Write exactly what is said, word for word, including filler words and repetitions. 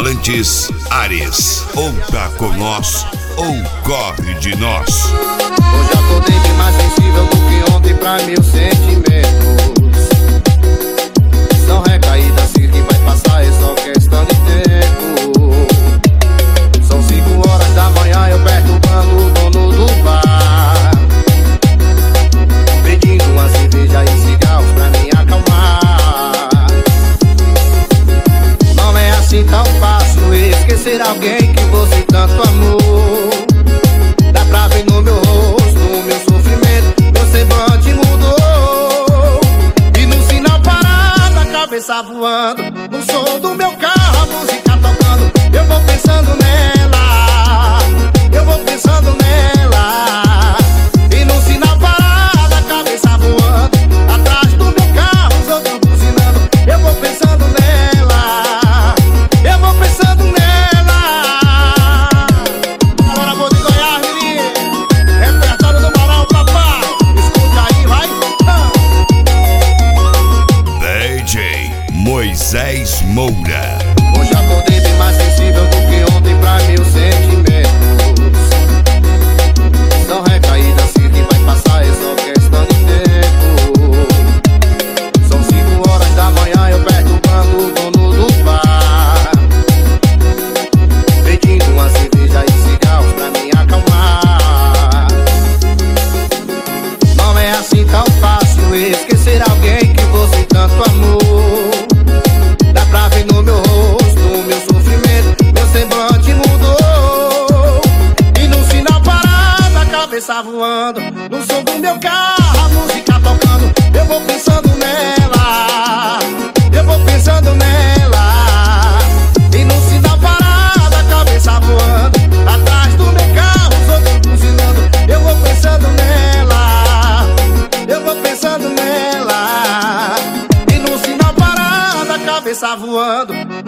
Falantes Ares. Ou tá com nós, ou corre de nós. Hoje acordei bem mais sensível do que ontem pra meus sentimentos. São recaídas que vai passar, é só questão de tempo. São cinco horas da manhã, eu perturbando o dono do bar, pedindo uma cerveja e cigarros pra me acalmar. Não é assim tão fácil esquecer alguém que você tanto amou. Dá pra ver no meu rosto, no meu sofrimento, meu semblante mudou. E no sinal parado, a cabeça voando, no som do meu carro, a música tocando. Eu vou pensando nela, eu vou pensando nela. E no sinal parado, a cabeça voando, atrás do meu carro, os outros buzinando. Eu vou pensando nela, eu vou pensando nela. Agora vou de Goiás, menino, repertório do Moral, papai. Escuta aí, vai. D J Moisés Moura. Hoje acordei bem mais sensível do que ontem pra meus sentimentos. São recaídas que vai passar, é só questão de tempo. São cinco horas da manhã, eu perturbando o dono do bar, pedindo uma cerveja e cigarros pra me acalmar. Não é assim tão fácil esquecer alguém que você tanto amou. Dá pra ver no meu rosto, no meu sofrimento, meu semblante mudou. E no sinal parado, a cabeça voando, no som do meu carro, a música tocando. Eu vou pensando nela, eu vou pensando nela. E no sinal parado, a cabeça voando, atrás do meu carro, os outros buzinando. Eu vou pensando nela, eu vou pensando nela. E no sinal parado, a cabeça voando,